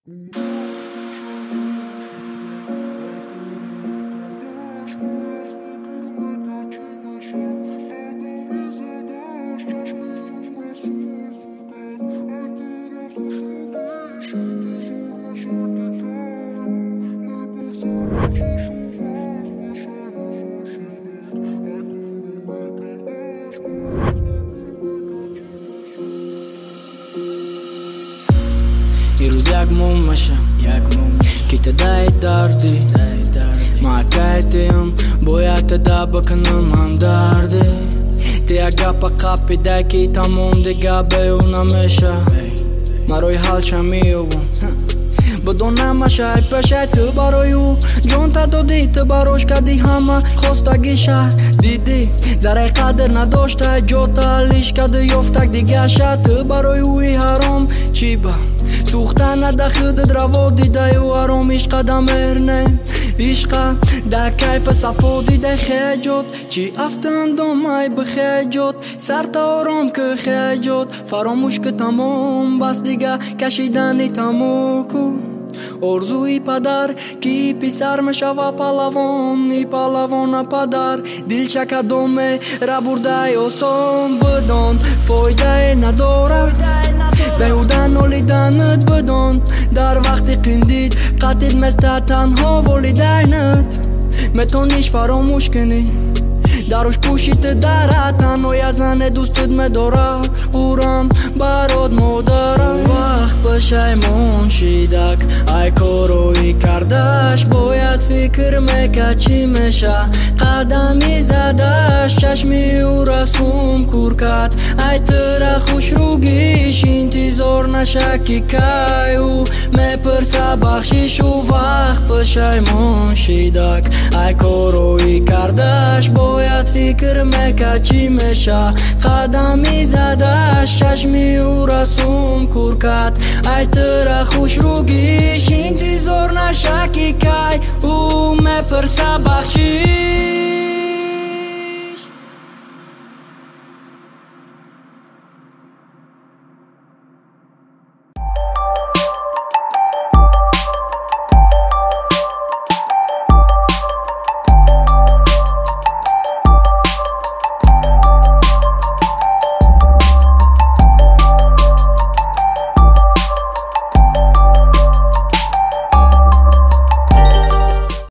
دیروز یک مومشه که تدای دردی معکایتیم باید تدا بکنم هم درده تیا گپا قپی دکی تموم دیگه بیو نمیشه مروی حال شمیوم بدونم شای پشه تو برای او جون تا دادی تو براش کردی همه خواستگیشه دیدی ذره قدر نداشته جوتا لیش کرده یفتک دیگه شه تو برای اوی حرام چی با سوخته نده خودت روا دیده و حرام عشق دمرنه عشق ده کیف صفا دیده خیجات چی افتندم ای بخیجات سر تا آرام که خیجات فراموش که تمام بس دیگه کشیدنی تمام کن ارزوی پدر کی پسر میشوه پالوان ای پالوان پدر دل شکدومه را برده آسان بدان فایده نداره بیودن ولیدنت بدان در وقت قندید قتل مثل تنها ولیدنت میتونیش فراموش کنی دروش پوشیت داره تنهای زن دوستت میداره اورم برات مادره وقت پشیمون شیدک ای کاروی کردش باید فکر میکرد چی میشه قدمی زدش چشمی او رسوم کور کرد ای تره خوش روگیش انتظار نشکی که او میپرسه بخشیش و وقت پشیمون شیدک ای کاروی کردش باید فکر میکرد چی میشه قدمی زدش چشمی او رسوم کور کرد ای تره خوش روگیش انتظار نشکی که او میپرسه بخشی